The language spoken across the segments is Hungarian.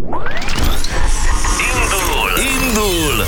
Indul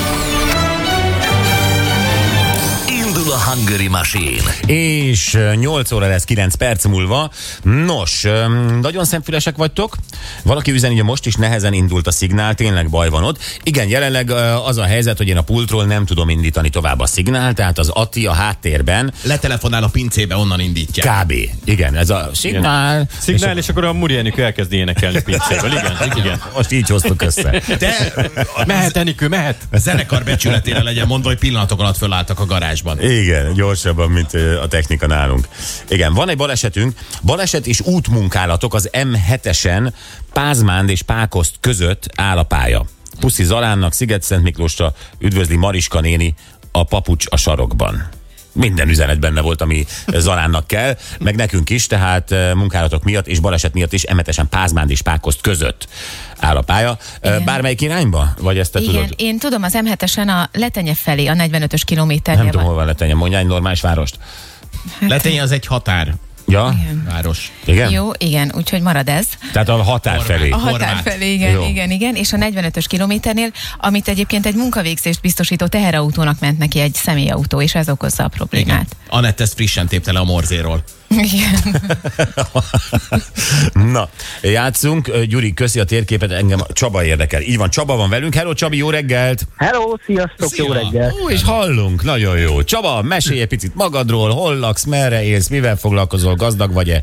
a Hungary Machine. És 8 óra lesz 9 perc múlva. Nos, nagyon szemfülesek vagytok. Valaki üzeni, hogy most is nehezen indult a szignál, tényleg baj van ott. Igen, jelenleg az a helyzet, hogy én a pultról nem tudom indítani tovább a szignál, tehát az Atti a háttérben. Letelefonál a pincébe, onnan indítja. Kb. Igen, ez a szignál. Szignál, és akkor a Muri Enikő elkezd énekelni pincéből. Igen. Most így hoztuk össze. De mehet, Enikő, mehet. A zenekar becsületére legyen mondva, hogy pillanatok alatt fölálltak a garázsban. Igen, gyorsabban, mint a technika nálunk. Igen, van egy balesetünk. Baleset és útmunkálatok az M7-esen Pázmánd és Pákoszt között áll a pálya. Puszi Zalánnak, Sziget-Szent Miklósra, üdvözli Mariska néni, a papucs a sarokban. Minden üzenet benne volt, ami Zalánnak kell, meg nekünk is, tehát munkálatok miatt és baleset miatt is M7-esen Pázmánd és Pákoszt között áll a pálya. Igen. Bármelyik irányba? Vagy ezt te igen, tudod? Én tudom, az M7-esen a Letenye felé, a 45-ös kilométernél. Nem tudom, hol van Letenye, mondja egy normális várost. Letenye az egy határ. Ja? Igen. Város. Igen? Jó, igen, úgyhogy marad ez. Tehát a határ felé. A határ felé, igen. És a 45-ös kilométernél, amit egyébként egy munkavégzést biztosító teherautónak ment neki egy személyautó, és ez okozza a problémát. Igen. Anett ezt frissen tépte le a morzéról. Igen. Na, játszunk. Gyuri, köszi a térképet, engem Csaba érdekel. Így van, Csaba van velünk. Hello, Csabi, jó reggelt! Hello, sziasztok, Szia. Jó reggelt! Ó, és hallunk, nagyon jó. Csaba, mesélj egy picit magadról, hol laksz, merre élsz, mivel foglalkozol, gazdag vagy-e?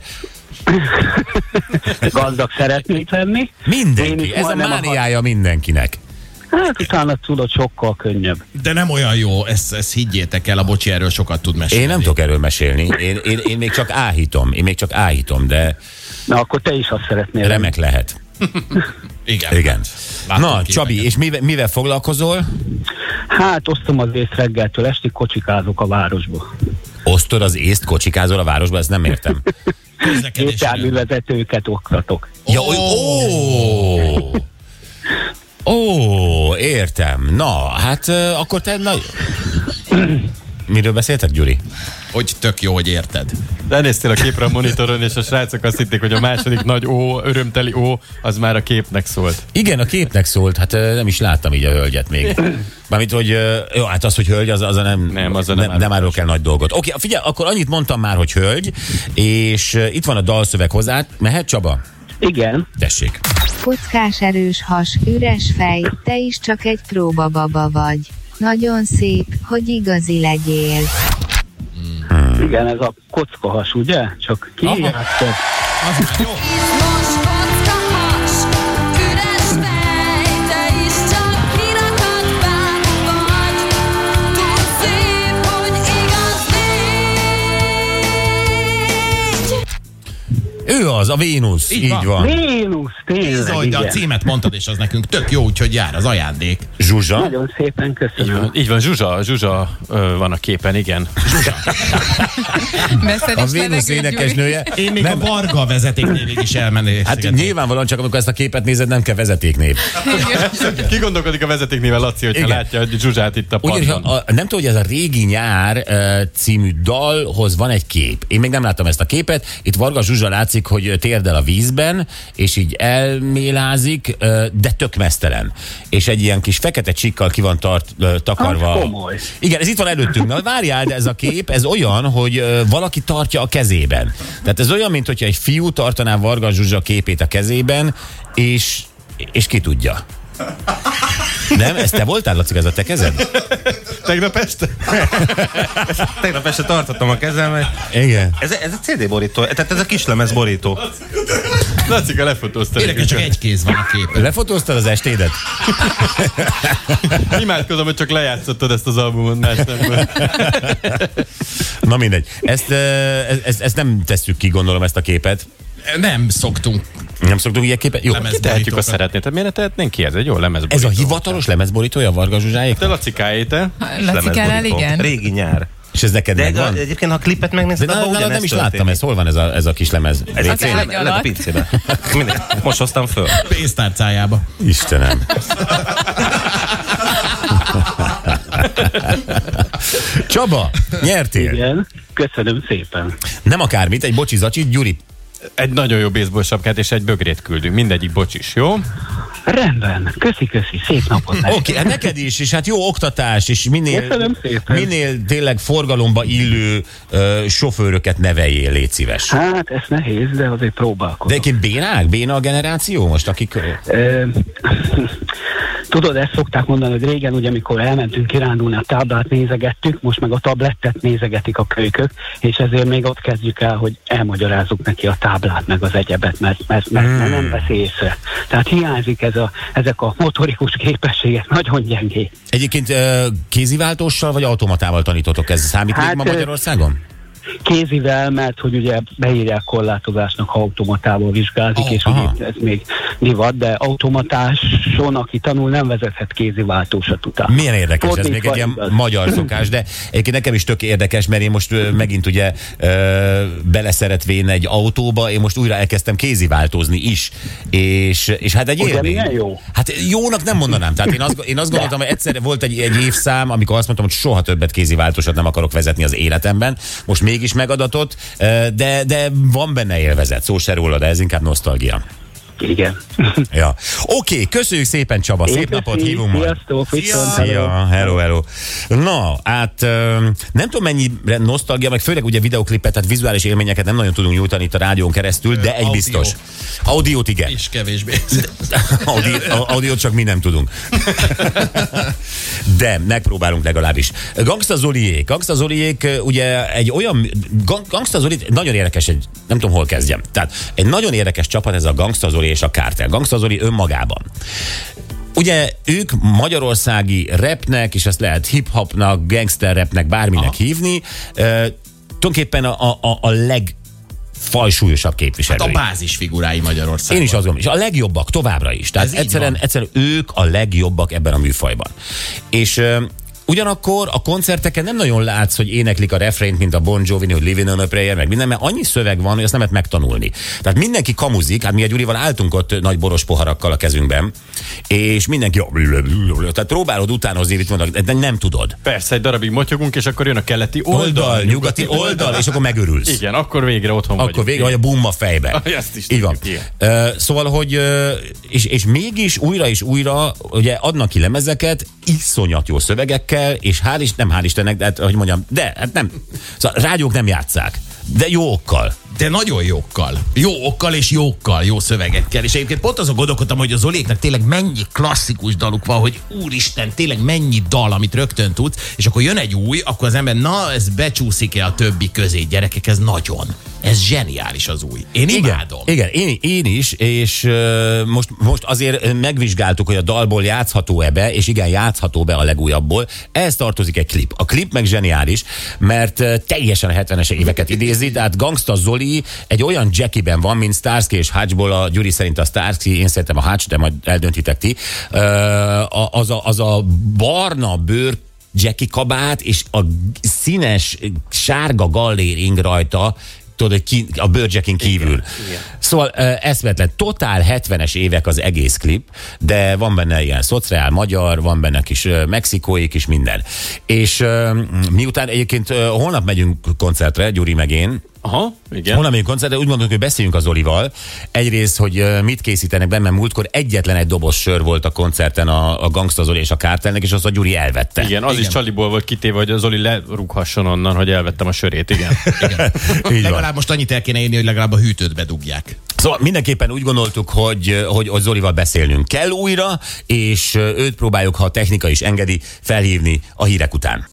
Gazdag szeretnék lenni. Én Mindenki, is ez a majdnem mániája mindenkinek. Hát utána tudod, sokkal könnyebb. De nem olyan jó, ezt higgyétek el, a Bocsi erről sokat tud mesélni. Én nem tudok erről mesélni, én még csak áhítom, de Na, akkor te is azt szeretnél. remek lehet. Igen. Láttam Na, képeket. Csabi, és mivel foglalkozol? Hát osztom az észt reggeltől estig, kocsikázok a városba. Osztod az észt, kocsikázol a városba, ezt nem értem. Gépjárművezetőket oktatok. Ja, ó, értem. Na, hát akkor te... Miről beszéltek, Gyuri? Hogy tök jó, hogy érted. Lenéztél a képre a monitoron, és a srácok azt hitték, hogy a második nagy ó, örömteli ó, az már a képnek szólt. Igen, a képnek szólt, hát nem is láttam így a hölgyet még. Mármint, hogy jó, hát az, hogy hölgy, az nem árulok el nagy dolgot. Oké, figyelj, akkor annyit mondtam már, hogy hölgy, és itt van a dalszöveg hozzá. Mehet, Csaba? Igen. Tessék. Kockás erős has, üres fej, te is csak egy próbababa vagy. Nagyon szép, hogy igazi legyél. Igen, ez a kockahas, ugye? Csak kiírjátok. Az már jó. Most kockahas, üres fej, te is csak kirakat báb vagy. Túl szép, hogy igaz légy. Ő az, a Vénusz. Így van. Vénusz, tényleg, Bizony, de a igen. címet mondtad, és az nekünk tök jó, úgyhogy jár az ajándék. Zsuzsa. Nagyon szépen köszönöm. Így van, Zsuzsa van a képen, igen. A Vénusz énekesnője. Én még a Varga vezetéknévig is elmennék. Hát nyilvánvalóan csak amikor ezt a képet nézed, nem kell vezetéknév. Ki gondolkodik a vezetéknével, Laci, hogyha Igen. látja, hogy Zsuzsát itt a Ugyanis padban. nem tudom, hogy ez a Régi nyár című dalhoz van egy kép. Én még nem láttam ezt a képet. Itt Varga Zsuzsa látszik, hogy térdel a vízben, és így elmélázik, de tök meztelen. És egy ilyen kis fekete csikkal ki van takarva. Az komoly. Igen, ez itt van előttünk. Na, várjál, de ez a kép, ez olyan, hogy valaki tartja a kezében. Tehát ez olyan, mint hogyha egy fiú tartaná Varga Zsuzsa képét a kezében, és ki tudja. Nem? Ez te voltál, Laci, ez a te kezed? Tegnap este tartottam a kezem. Igen. Ez a CD borító, tehát ez a kislemez borító. Lacika lefotózta. Érdekes, csak egy kéz van a képen. Lefotóztad az estédet? Imádkozom, hogy csak lejátszottad ezt az albumot, más nem. Na mindegy. Ezt nem tesszük ki, gondolom, ezt a képet. Nem szoktunk. Nem szoktunk ilyen képet? Jó. Tehetjük, azt szeretnéd. Tehát miért ne tehetnénk ki? Ez egy jó lemezborító. Ez a hivatalos lemezborítója a Varga Zsuzsáék? Te Lacikáé, te? Lacikánál, igen. Régi nyár. És ez neked De megvan? egyébként, ha a klipet megnézed, De abban nálad ugyanezt nem is történik. láttam ezt. Hol van ez a kis lemez? Ez Az ágy le a alatt. pincébe. Most hoztam föl. Pénztárcájába. Istenem. Csaba, nyertél. Igen, köszönöm szépen. Nem akármit, egy bocsi zacsit, Gyuri. Egy nagyon jó baseball sapkát és egy bögrét küldünk. Mindegyik bocsis, jó? Rendben, köszi, szép napot nektek. Oké, hát neked is, és hát jó oktatás, és Köszönöm szépen. minél tényleg forgalomba illő sofőröket neveljél, légy szíves. Hát, ez nehéz, de azért De próbálkozom. egyébként béna a generáció most, akik... Tudod, ezt szokták mondani, hogy régen, ugye, amikor elmentünk kirándulni, a táblát nézegettük, most meg a tablettet nézegetik a kölykök, és ezért még ott kezdjük el, hogy elmagyarázzuk neki a táblát, meg az egyebet, mert nem veszi észre. Tehát hiányzik ezek a motorikus képességek, nagyon gyengék. Egyébként kéziváltóssal vagy automatával tanítotok? Ez számít még ma Magyarországon? Kézivel, mert hogy ugye beírják korlátozásnak, ha automatával vizsgázik, és aha. ugye ez még divat, de automatáson, aki tanul, nem vezethet kéziváltósat után. Milyen érdekes, ez még egy ilyen Igaz. magyar szokás, de egyébként nekem is tök érdekes, mert én most megint ugye beleszeletvén egy autóba, én most újra elkezdtem kéziváltózni is, és hát egy Ugye, élmény. milyen jó? Hát jónak nem mondanám, tehát én azt gondoltam, hogy egyszer volt egy évszám, amikor azt mondtam, hogy soha többet kéziváltósat nem akarok vezetni az életemben, most mégis megadatott, de van benne élvezet, szó se róla, de ez inkább nosztalgia. Igen. Ja. Oké, köszönjük szépen, Csaba, szép napot, hívunk majd. Sziasztok, viszont. Szia, hello. Na, hát nem tudom mennyire nosztalgia, meg főleg ugye videoklipet, tehát vizuális élményeket nem nagyon tudunk nyújtani itt a rádión keresztül, de egy Audio. biztos. Audiót igen. És kevésbé. Audiót csak mi nem tudunk. De megpróbálunk legalábbis. Gangsta Zoliék ugye egy olyan... Gangsta Zoli nagyon érdekes, nem tudom hol kezdjem. Tehát egy nagyon érdekes csapat ez a Gangsta Zoli és a Kártel. Gangsta Zoli önmagában. Ugye ők magyarországi rapnek, és ezt lehet hip-hopnak, gangster rapnek, bárminek hívni, tulajdonképpen a legfajsúlyosabb képviselői. Hát a bázis figurái Magyarországon. Én is azt gondolom, és a legjobbak továbbra is. Tehát Ez így egyszerűen ők a legjobbak ebben a műfajban. És ugyanakkor a koncerteken nem nagyon látsz, hogy éneklik a refrént, mint a Bon Jovi, hogy Living on a Prayer, meg minden, mert annyi szöveg van, hogy azt nem lehet megtanulni. Tehát mindenki kamuzik, hát mi a Gyurival álltunk ott nagy boros poharakkal a kezünkben, és mindenki, tehát próbálod utánozni, mit mondok, de nem tudod. Persze, egy darabig motyogunk, és akkor jön a keleti Oldal, nyugati oldal, és akkor megörülsz. Igen, akkor végre otthon vagyunk. Akkor végre vagy a bumma fejbe. Ezt is így van. tudjuk, Szóval, hogy és mégis újra és újra ugye adnak ki lemezeket iszonyat jó szövegekkel, és hál' Istennek, de hát, hogy mondjam, de hát nem. Szóval rádiók nem játsszák, de jó okkal. De nagyon jókkal. Jó okkal és jókkal, jó szövegekkel. És egyébként pont azon gondolkodtam, hogy a Zoléknak tényleg mennyi klasszikus daluk van, hogy úristen, tényleg mennyi dal, amit rögtön tudsz, és akkor jön egy új, akkor az ember, na, ez becsúszik-e a többi közé, gyerekek, ez nagyon. Ez zseniális az új. Én imádom. Igen, én is, és most azért megvizsgáltuk, hogy a dalból játszható-e be, és igen, játszható be a legújabbból. Ehhez tartozik egy klip. A klip meg zseniális, mert teljesen a 70-es éveket idézi, tehát Gangsta Zoli egy olyan Jackie-ben van, mint Starsky és Hutchból, a Gyuri szerint a Starsky, én szerintem a Hutch, de majd eldöntitek ti. Az a barna bőr Jackie kabát, és a színes sárga galléring rajta, tudod, hogy a bőrjackin kívül. Igen. Szóval eszmetlen, totál 70-es évek az egész klip, de van benne ilyen szociál magyar, van benne kis mexikói, kis minden. És miután egyébként holnap megyünk koncertre, Gyuri meg én, Aha, igen. holnap megyünk koncertre, úgy gondoltuk, hogy beszéljünk az Zolival. Egyrészt, hogy mit készítenek benne, mert múltkor egyetlen egy doboz sör volt a koncerten a Gangsta Zoli és a Kártelnek, és azt a Gyuri elvette. Igen, az is csaliból volt kitéve, hogy a Zoli lerúghasson onnan, hogy elvettem a sörét, igen. Legalább most annyit el kéne írni, hogy legalább a hűtőt bedugják. Szóval mindenképpen úgy gondoltuk, hogy Zolival beszélnünk kell újra, és őt próbáljuk, ha a technika is engedi, felhívni a hírek után.